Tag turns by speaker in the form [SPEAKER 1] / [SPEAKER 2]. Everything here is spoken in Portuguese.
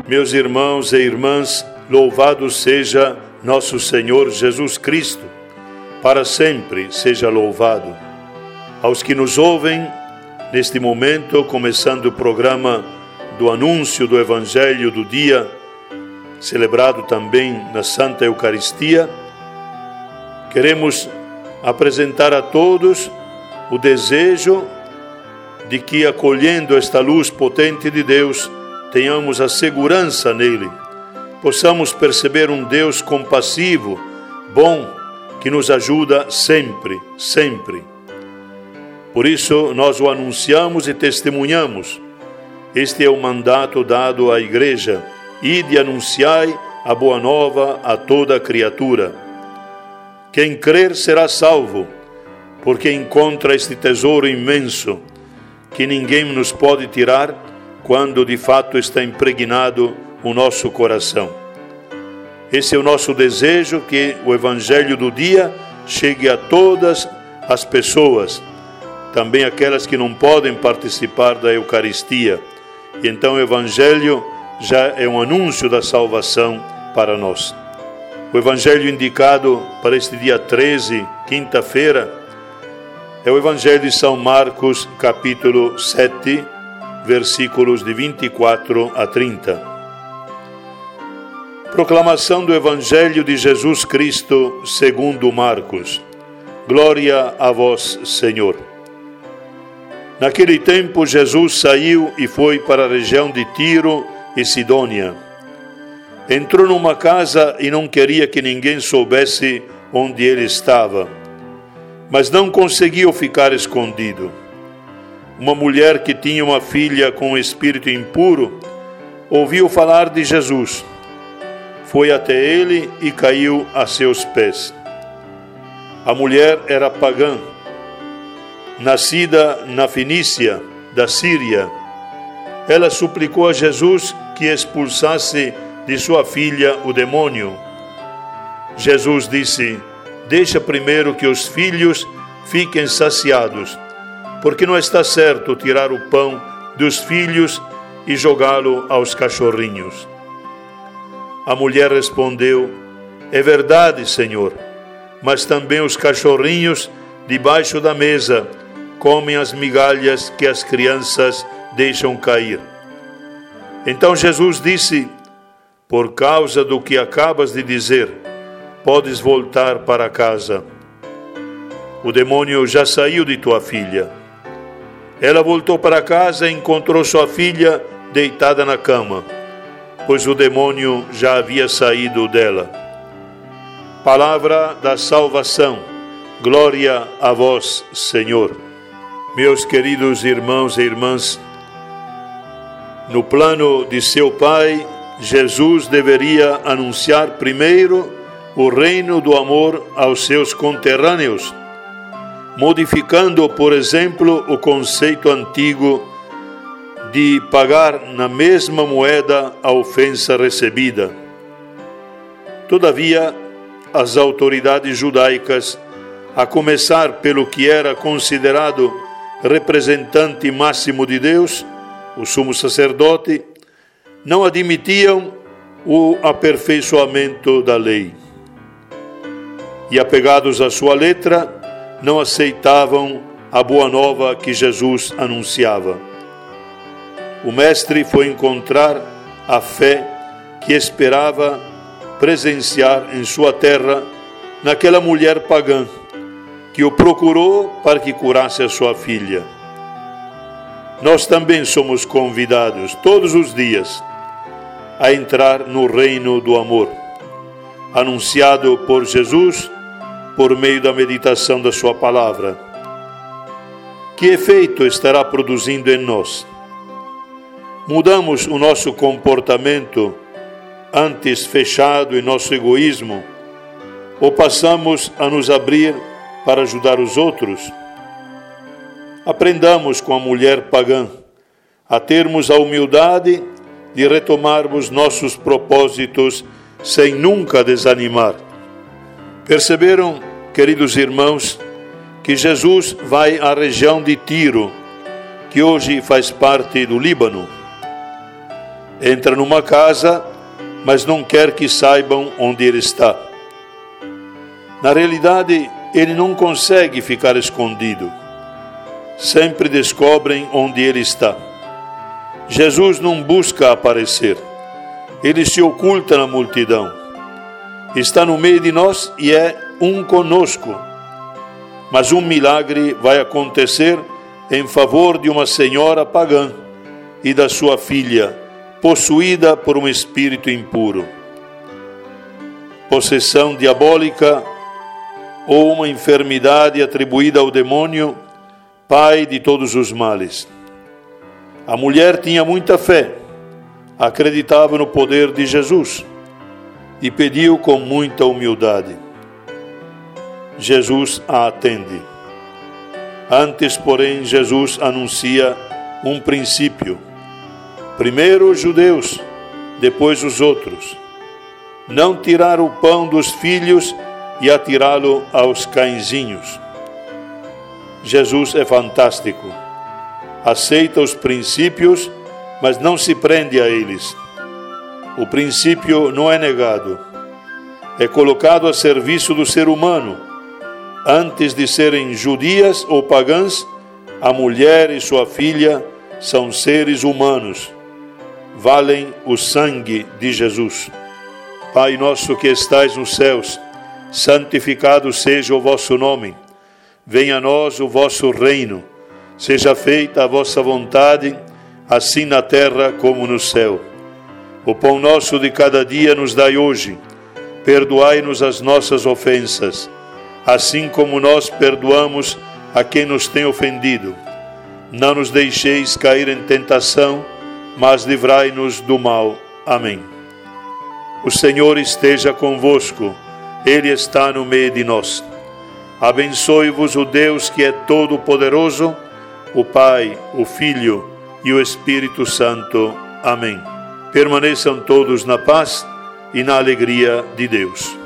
[SPEAKER 1] Meus irmãos e irmãs, louvado seja nosso Senhor Jesus Cristo, para sempre seja louvado. Aos que nos ouvem, neste momento, começando o programa do anúncio do Evangelho do dia, celebrado também na Santa Eucaristia, queremos apresentar a todos o desejo de que, acolhendo esta luz potente de Deus, tenhamos a segurança nele, possamos perceber um Deus compassivo, bom, que nos ajuda sempre, sempre. Por isso, nós o anunciamos e testemunhamos. Este é o mandato dado à Igreja: ide e anunciai a boa nova a toda criatura. Quem crer será salvo, porque encontra este tesouro imenso, que ninguém nos pode tirar quando de fato está impregnado o nosso coração. Esse é o nosso desejo, que o Evangelho do dia chegue a todas as pessoas, também aquelas que não podem participar da Eucaristia. E então o Evangelho já é um anúncio da salvação para nós. O Evangelho indicado para este dia 13, quinta-feira, é o Evangelho de São Marcos, capítulo 7, versículos de 24 a 30. Proclamação do Evangelho de Jesus Cristo segundo Marcos. Glória a vós, Senhor. Naquele tempo, Jesus saiu e foi para a região de Tiro e Sidônia. Entrou numa casa e não queria que ninguém soubesse onde ele estava, mas não conseguiu ficar escondido. Uma mulher que tinha uma filha com um espírito impuro ouviu falar de Jesus. Foi até ele e caiu a seus pés. A mulher era pagã, nascida na Fenícia, da Síria. Ela suplicou a Jesus que expulsasse de sua filha o demônio. Jesus disse: deixa primeiro que os filhos fiquem saciados, porque não está certo tirar o pão dos filhos e jogá-lo aos cachorrinhos. A mulher respondeu: é verdade, Senhor, mas também os cachorrinhos debaixo da mesa comem as migalhas que as crianças deixam cair. Então Jesus disse: por causa do que acabas de dizer, podes voltar para casa. O demônio já saiu de tua filha. Ela voltou para casa e encontrou sua filha deitada na cama, pois o demônio já havia saído dela. Palavra da salvação. Glória a vós, Senhor. Meus queridos irmãos e irmãs, no plano de seu Pai, Jesus deveria anunciar primeiro o reino do amor aos seus conterrâneos, modificando, por exemplo, o conceito antigo de pagar na mesma moeda a ofensa recebida. Todavia, as autoridades judaicas, a começar pelo que era considerado representante máximo de Deus, o sumo sacerdote, não admitiam o aperfeiçoamento da lei. E, apegados à sua letra, não aceitavam a boa nova que Jesus anunciava. O Mestre foi encontrar a fé que esperava presenciar em sua terra naquela mulher pagã, que o procurou para que curasse a sua filha. Nós também somos convidados todos os dias a entrar no reino do amor, anunciado por Jesus por meio da meditação da sua palavra. Que efeito estará produzindo em nós? Mudamos o nosso comportamento, antes fechado em nosso egoísmo, ou passamos a nos abrir para ajudar os outros? Aprendamos com a mulher pagã a termos a humildade de retomarmos nossos propósitos sem nunca desanimar. Perceberam, queridos irmãos, que Jesus vai à região de Tiro, que hoje faz parte do Líbano. Entra numa casa, mas não quer que saibam onde ele está. Na realidade, ele não consegue ficar escondido. Sempre descobrem onde ele está. Jesus não busca aparecer. Ele se oculta na multidão. Está no meio de nós e é um conosco. Mas um milagre vai acontecer em favor de uma senhora pagã e da sua filha, possuída por um espírito impuro. Possessão diabólica ou uma enfermidade atribuída ao demônio, pai de todos os males. A mulher tinha muita fé, acreditava no poder de Jesus e pediu com muita humildade. Jesus a atende. Antes, porém, Jesus anuncia um princípio. Primeiro os judeus, depois os outros. Não tirar o pão dos filhos e atirá-lo aos cãezinhos. Jesus é fantástico. Aceita os princípios, mas não se prende a eles. O princípio não é negado. É colocado a serviço do ser humano. Antes de serem judias ou pagãs, a mulher e sua filha são seres humanos. Valem o sangue de Jesus. Pai nosso que estais nos céus, santificado seja o vosso nome. Venha a nós o vosso reino. Seja feita a vossa vontade, assim na terra como no céu. O pão nosso de cada dia nos dai hoje. Perdoai-nos as nossas ofensas, assim como nós perdoamos a quem nos tem ofendido. Não nos deixeis cair em tentação, mas livrai-nos do mal. Amém. O Senhor esteja convosco, Ele está no meio de nós. Abençoe-vos o Deus que é todo-poderoso, o Pai, o Filho e o Espírito Santo. Amém. Permaneçam todos na paz e na alegria de Deus.